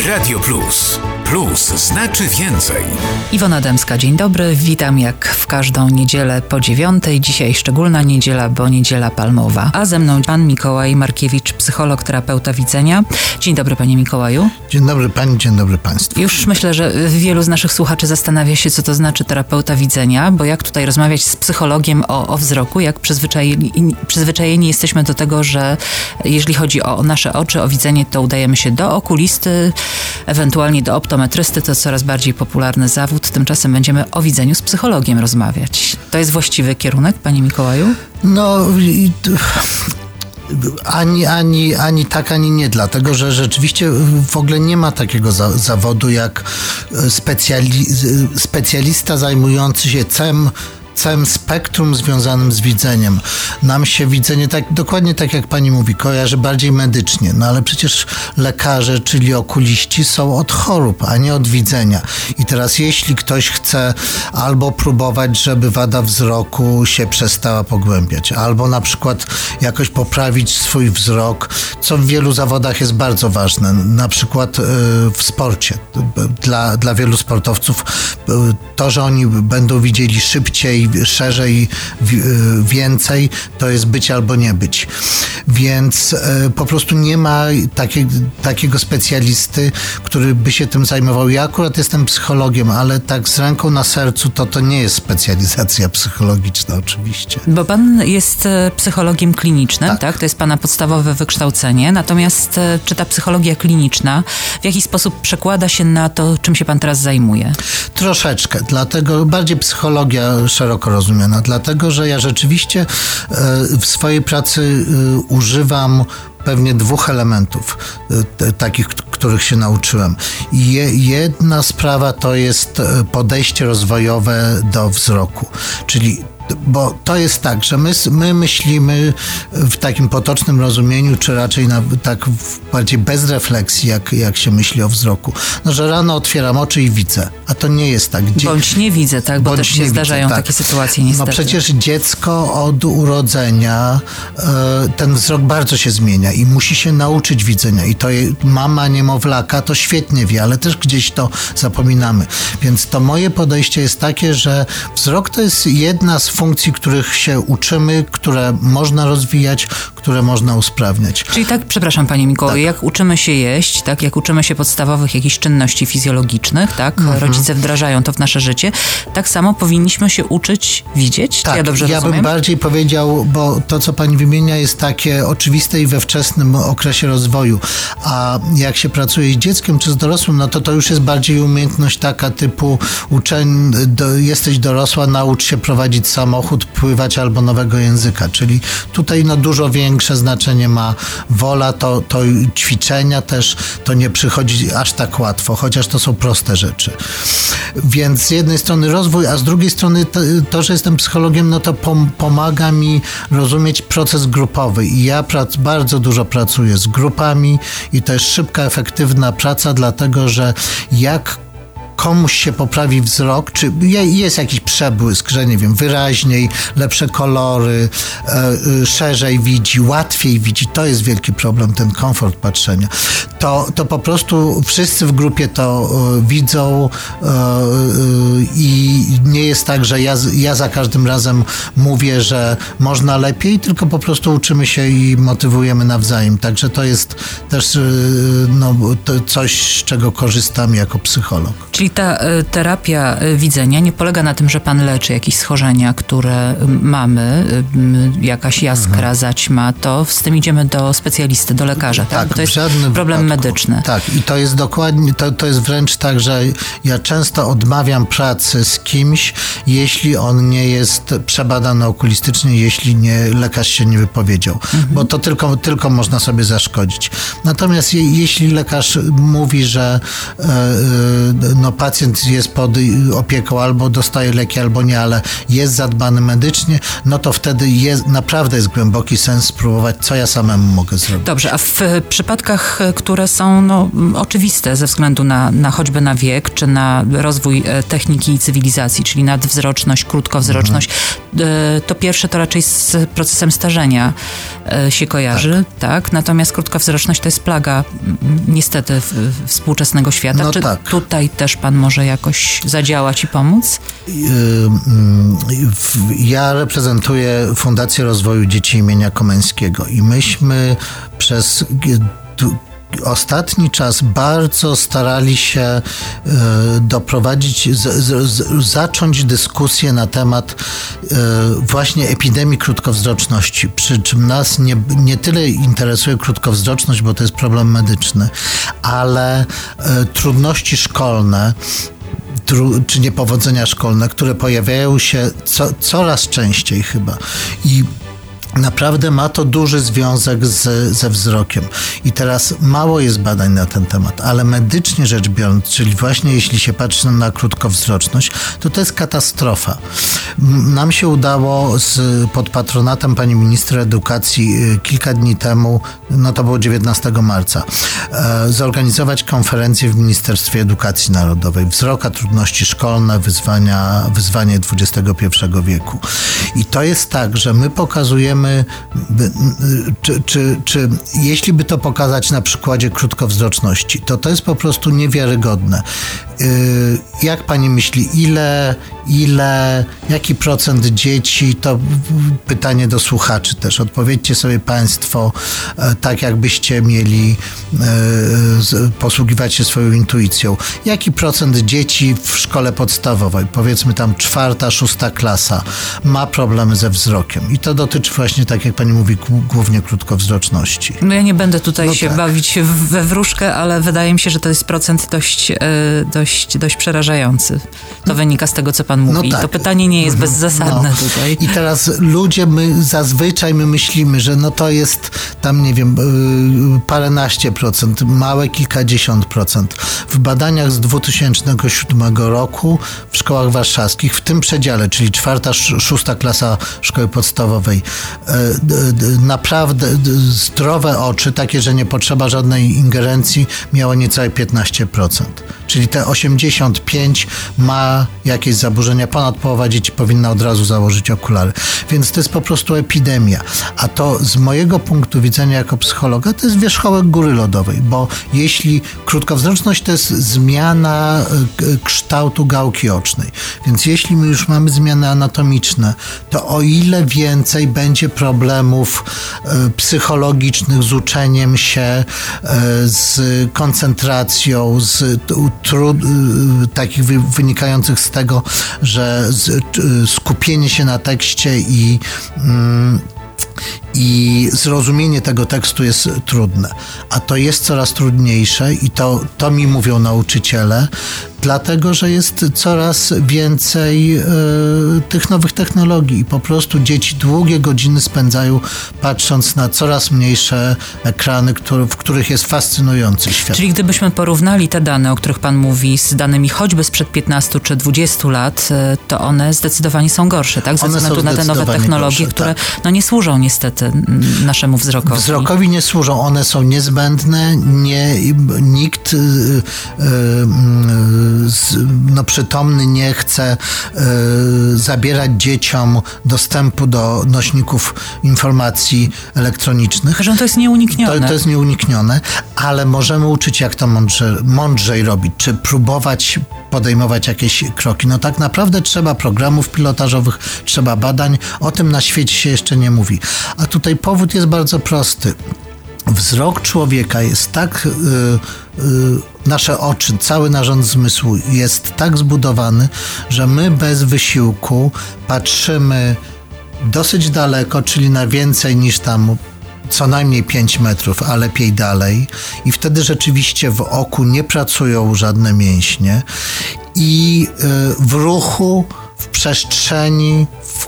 Radio Plus. Plus znaczy więcej. Iwona Dębska, dzień dobry. Witam jak w każdą niedzielę po 9:00. Dzisiaj szczególna niedziela, bo niedziela palmowa. A ze mną pan Mikołaj Markiewicz, psycholog, terapeuta widzenia. Dzień dobry, panie Mikołaju. Dzień dobry pani, dzień dobry państwu. Już myślę, że wielu z naszych słuchaczy zastanawia się, co to znaczy terapeuta widzenia, bo jak tutaj rozmawiać z psychologiem o wzroku, jak przyzwyczajeni jesteśmy do tego, że jeżeli chodzi o nasze oczy, o widzenie, to udajemy się do okulisty, ewentualnie do optometrysty, to coraz bardziej popularny zawód. Tymczasem będziemy o widzeniu z psychologiem rozmawiać. To jest właściwy kierunek, panie Mikołaju? No, ani tak, ani nie, dlatego że rzeczywiście w ogóle nie ma takiego zawodu jak specjalista zajmujący się całym spektrum związanym z widzeniem. Nam się widzenie, dokładnie tak jak pani mówi, kojarzy bardziej medycznie, no ale przecież lekarze, czyli okuliści, są od chorób, a nie od widzenia. I teraz jeśli ktoś chce albo próbować, żeby wada wzroku się przestała pogłębiać, albo na przykład jakoś poprawić swój wzrok, co w wielu zawodach jest bardzo ważne, na przykład w sporcie. Dla wielu sportowców to, że oni będą widzieli szybciej, szerzej, więcej, to jest być albo nie być. Więc po prostu nie ma takiego specjalisty, który by się tym zajmował. Ja akurat jestem psychologiem, ale tak z ręką na sercu to nie jest specjalizacja psychologiczna oczywiście. Bo pan jest psychologiem klinicznym, tak? To jest pana podstawowe wykształcenie. Natomiast czy ta psychologia kliniczna w jakiś sposób przekłada się na to, czym się pan teraz zajmuje? Troszeczkę, dlatego bardziej psychologia szeroko rozumiana, dlatego że ja rzeczywiście w swojej pracy używam pewnie dwóch elementów, takich, których się nauczyłem. Jedna sprawa to jest podejście rozwojowe do wzroku, czyli bo to jest tak, że my myślimy w takim potocznym rozumieniu, czy raczej tak bardziej bez refleksji, jak się myśli o wzroku. No, że rano otwieram oczy i widzę, a to nie jest tak. Bądź nie widzę, tak? Bo też się zdarzają takie sytuacje niestety. No przecież dziecko od urodzenia ten wzrok bardzo się zmienia i musi się nauczyć widzenia. I to mama niemowlaka to świetnie wie, ale też gdzieś to zapominamy. Więc to moje podejście jest takie, że wzrok to jest jedna z funkcji, których się uczymy, które można rozwijać, które można usprawniać. Czyli tak, przepraszam panie Mikołaju, jak uczymy się jeść, tak, jak uczymy się podstawowych jakichś czynności fizjologicznych, tak, rodzice wdrażają to w nasze życie, tak samo powinniśmy się uczyć widzieć? Tak, ja dobrze rozumiem? Ja bym bardziej powiedział, bo to, co pani wymienia, jest takie oczywiste i we wczesnym okresie rozwoju, a jak się pracuje z dzieckiem czy z dorosłym, no to już jest bardziej umiejętność taka typu jesteś dorosła, naucz się prowadzić samochód, pływać albo nowego języka, czyli tutaj dużo większe znaczenie ma wola, to ćwiczenia też, to nie przychodzi aż tak łatwo, chociaż to są proste rzeczy. Więc z jednej strony rozwój, a z drugiej strony to że jestem psychologiem, no to pomaga mi rozumieć proces grupowy i ja bardzo dużo pracuję z grupami i to jest szybka, efektywna praca, dlatego że jak komuś się poprawi wzrok, czy jest jakiś przebłysk, że nie wiem, wyraźniej, lepsze kolory, szerzej widzi, łatwiej widzi, to jest wielki problem, ten komfort patrzenia. To po prostu wszyscy w grupie to widzą i nie jest tak, że ja za każdym razem mówię, że można lepiej, tylko po prostu uczymy się i motywujemy nawzajem. Także to jest też to coś, z czego korzystam jako psycholog. Czyli ta terapia widzenia nie polega na tym, że pan leczy jakieś schorzenia, które mamy, jakaś jaskra, zaćma, to z tym idziemy do specjalisty, do lekarza, tak? Bo to jest problem medyczny. Tak, i to jest dokładnie, to jest wręcz tak, że ja często odmawiam pracy z kimś, jeśli on nie jest przebadany okulistycznie, jeśli lekarz się nie wypowiedział, bo to tylko można sobie zaszkodzić. Natomiast jeśli lekarz mówi, że pacjent jest pod opieką, albo dostaje leki, albo nie, ale jest zadbany medycznie, no to wtedy naprawdę jest głęboki sens spróbować, co ja samemu mogę zrobić. Dobrze, a w przypadkach, które są oczywiste ze względu na choćby na wiek, czy na rozwój techniki i cywilizacji, czyli nadwzroczność, krótkowzroczność, to pierwsze to raczej z procesem starzenia się kojarzy, tak? Natomiast krótkowzroczność to jest plaga niestety współczesnego świata. Czy tutaj też pan może jakoś zadziałać i pomóc? Ja reprezentuję Fundację Rozwoju Dzieci imienia Komeńskiego i myśmy przez ostatni czas bardzo starali się doprowadzić, zacząć dyskusję na temat właśnie epidemii krótkowzroczności. Przy czym nas nie tyle interesuje krótkowzroczność, bo to jest problem medyczny, ale trudności szkolne, czy niepowodzenia szkolne, które pojawiają się coraz częściej chyba. I naprawdę ma to duży związek ze wzrokiem. I teraz mało jest badań na ten temat, ale medycznie rzecz biorąc, czyli właśnie jeśli się patrzy na krótkowzroczność, to jest katastrofa. Nam się udało pod patronatem pani ministra edukacji kilka dni temu, to było 19 marca, zorganizować konferencję w Ministerstwie Edukacji Narodowej. Wzrok, a trudności szkolne, wyzwanie XXI wieku. I to jest tak, że my pokazujemy, czy jeśli by to pokazać na przykładzie krótkowzroczności, to jest po prostu niewiarygodne. Jak pani myśli, jaki procent dzieci, to pytanie do słuchaczy też, odpowiedzcie sobie państwo, tak jakbyście mieli posługiwać się swoją intuicją. Jaki procent dzieci w szkole podstawowej, powiedzmy tam 4., 6. klasa, ma problemy ze wzrokiem? I to dotyczy właśnie, tak jak pani mówi, głównie krótkowzroczności. Ja nie będę tutaj bawić we wróżkę, ale wydaje mi się, że to jest procent dość przerażający. To wynika z tego, co pan mówi. To pytanie nie jest bezzasadne tutaj. I teraz ludzie, zazwyczaj myślimy, że to jest tam, nie wiem, paręnaście procent, małe kilkadziesiąt procent. W badaniach z 2007 roku w szkołach warszawskich, w tym przedziale, czyli 4., 6. klasa szkoły podstawowej, naprawdę zdrowe oczy, takie, że nie potrzeba żadnej ingerencji, miało niecałe 15%. Czyli te 85 ma jakieś zaburzenia. Ponad połowa dzieci powinna od razu założyć okulary. Więc to jest po prostu epidemia. A to z mojego punktu widzenia jako psychologa to jest wierzchołek góry lodowej, bo jeśli krótkowzroczność to jest zmiana kształtu gałki ocznej, więc jeśli my już mamy zmiany anatomiczne, to o ile więcej będzie problemów psychologicznych z uczeniem się, z koncentracją, z takich wynikających z tego, że skupienie się na tekście i zrozumienie tego tekstu jest trudne. A to jest coraz trudniejsze i to mi mówią nauczyciele, dlatego, że jest coraz więcej tych nowych technologii i po prostu dzieci długie godziny spędzają patrząc na coraz mniejsze ekrany, w których jest fascynujący świat. Czyli gdybyśmy porównali te dane, o których pan mówi, z danymi choćby sprzed 15 czy 20 lat, to one zdecydowanie są gorsze, tak? Ze względu na te nowe technologie, które nie służą niestety naszemu wzrokowi. Wzrokowi nie służą, one są niezbędne, nikt przytomny nie chce zabierać dzieciom dostępu do nośników informacji elektronicznych. Że to jest nieuniknione. To jest nieuniknione, ale możemy uczyć, jak to mądrzej robić, czy próbować podejmować jakieś kroki. Tak naprawdę trzeba programów pilotażowych, trzeba badań. O tym na świecie się jeszcze nie mówi. A tutaj powód jest bardzo prosty. Wzrok człowieka jest tak, nasze oczy, cały narząd zmysłu jest tak zbudowany, że my bez wysiłku patrzymy dosyć daleko, czyli na więcej niż tam co najmniej 5 metrów, a lepiej dalej. I wtedy rzeczywiście w oku nie pracują żadne mięśnie i w ruchu, w przestrzeni, w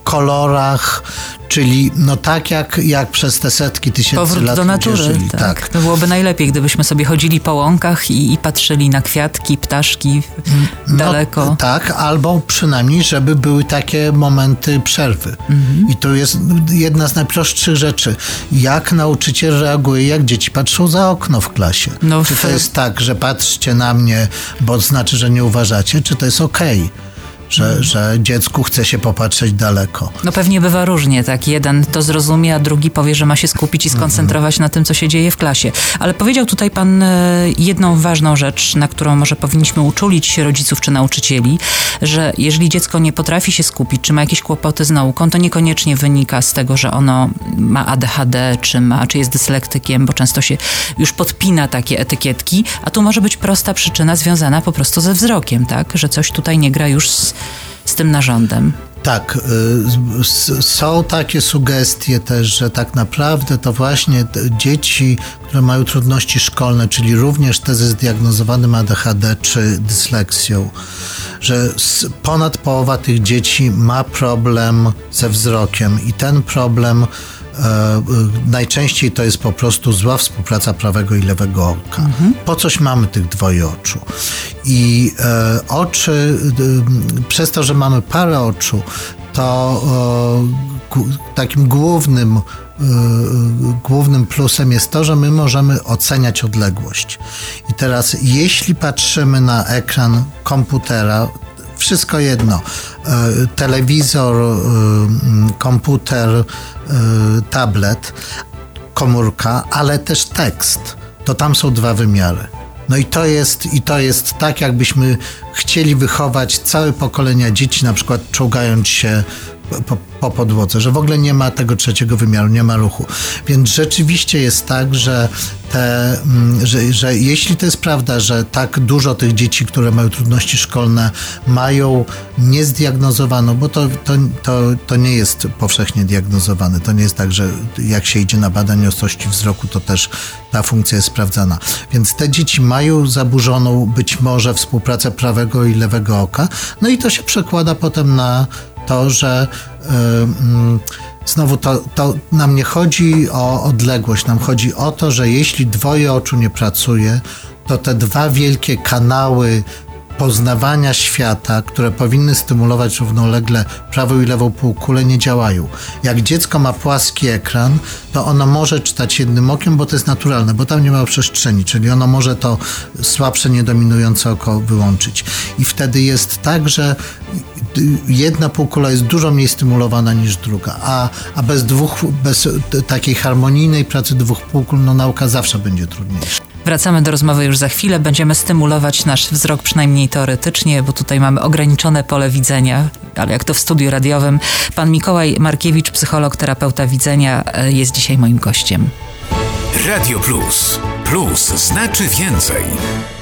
kolorach, czyli no tak jak przez te setki tysięcy Powrót lat do natury, żyli. tak. To byłoby najlepiej, gdybyśmy sobie chodzili po łąkach i patrzyli na kwiatki, ptaszki daleko. No, tak, albo przynajmniej, żeby były takie momenty przerwy. I to jest jedna z najprostszych rzeczy. Jak nauczyciel reaguje, jak dzieci patrzą za okno w klasie? Czy to jest tak, że patrzcie na mnie, bo znaczy, że nie uważacie, czy to jest okej? Że dziecku chce się popatrzeć daleko. No pewnie bywa różnie, tak. Jeden to zrozumie, a drugi powie, że ma się skupić i skoncentrować na tym, co się dzieje w klasie. Ale powiedział tutaj pan jedną ważną rzecz, na którą może powinniśmy uczulić rodziców czy nauczycieli, że jeżeli dziecko nie potrafi się skupić, czy ma jakieś kłopoty z nauką, to niekoniecznie wynika z tego, że ono ma ADHD, czy jest dyslektykiem, bo często się już podpina takie etykietki, a tu może być prosta przyczyna związana po prostu ze wzrokiem, tak? Że coś tutaj nie gra już z tym narządem. Tak, są takie sugestie też, że tak naprawdę to właśnie dzieci, które mają trudności szkolne, czyli również te ze zdiagnozowanym ADHD czy dysleksją, że ponad połowa tych dzieci ma problem ze wzrokiem i ten problem najczęściej to jest po prostu zła współpraca prawego i lewego oka. Po coś mamy tych dwojoczu. I oczy, przez to, że mamy parę oczu, to takim głównym plusem jest to, że my możemy oceniać odległość. I teraz, jeśli patrzymy na ekran komputera, wszystko jedno, telewizor, komputer, tablet, komórka, ale też tekst, to tam są dwa wymiary. No i to jest tak, jakbyśmy chcieli wychować całe pokolenia dzieci, na przykład czołgając się po podłodze, że w ogóle nie ma tego trzeciego wymiaru, nie ma ruchu. Więc rzeczywiście jest tak, że jeśli to jest prawda, że tak dużo tych dzieci, które mają trudności szkolne, mają niezdiagnozowaną, bo to nie jest powszechnie diagnozowane. To nie jest tak, że jak się idzie na badanie ostrości wzroku, to też ta funkcja jest sprawdzana. Więc te dzieci mają zaburzoną być może współpracę prawego i lewego oka, no i to się przekłada potem na to, że znowu to nam nie chodzi o odległość, nam chodzi o to, że jeśli dwoje oczu nie pracuje, to te dwa wielkie kanały poznawania świata, które powinny stymulować równolegle prawą i lewą półkulę, nie działają. Jak dziecko ma płaski ekran, to ono może czytać jednym okiem, bo to jest naturalne, bo tam nie ma przestrzeni, czyli ono może to słabsze, niedominujące oko wyłączyć. I wtedy jest tak, że jedna półkula jest dużo mniej stymulowana niż druga, a bez takiej harmonijnej pracy dwóch półkul, no nauka zawsze będzie trudniejsza. Wracamy do rozmowy już za chwilę. Będziemy stymulować nasz wzrok, przynajmniej teoretycznie, bo tutaj mamy ograniczone pole widzenia, ale jak to w studiu radiowym. Pan Mikołaj Markiewicz, psycholog, terapeuta widzenia, jest dzisiaj moim gościem. Radio Plus. Plus znaczy więcej.